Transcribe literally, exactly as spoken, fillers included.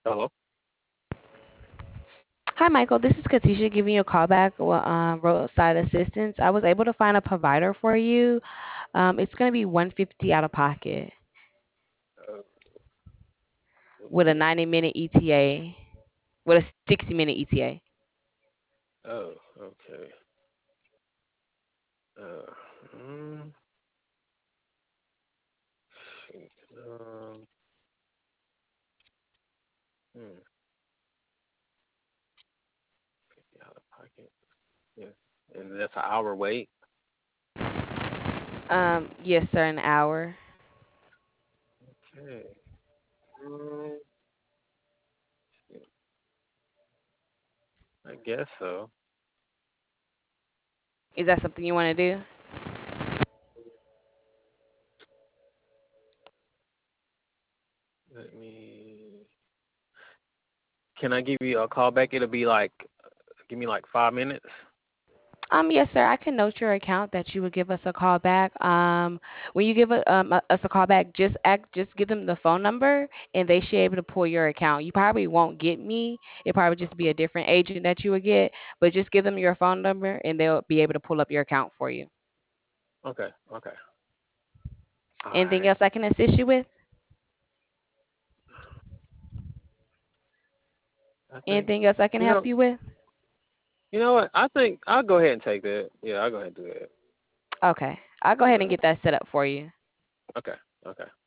Hello. Hi, Michael. This is Katisha giving you a call back. Well, um, roadside assistance. I was able to find a provider for you. Um, it's going to be one fifty out of pocket Uh, with a okay. ninety minute E T A, with a sixty minute E T A. Oh, okay. Uh, mm, shoot. Um, hmm, fifty out of pocket. Yeah. And that's an hour wait. Um, yes, sir, an hour. Okay. Mm, I guess so. Is that something you want to do? Let me. Can I give you a call back? It'll be like, give me like five minutes. Um, yes, sir. I can note your account that you would give us a call back. Um, when you give a, um, a- us a call back, just act, just give them the phone number, and they should be able to pull your account. You probably won't get me. It probably just be a different agent that you would get, but just give them your phone number, and they'll be able to pull up your account for you. Okay. Okay. All Anything right. else I can assist you with? I think, Anything else I can you help know, you with? you know what? I think I'll go ahead and take that. Yeah, I'll go ahead and do that. Okay, I'll go ahead and Uh, get that set up for you. okay. Okay.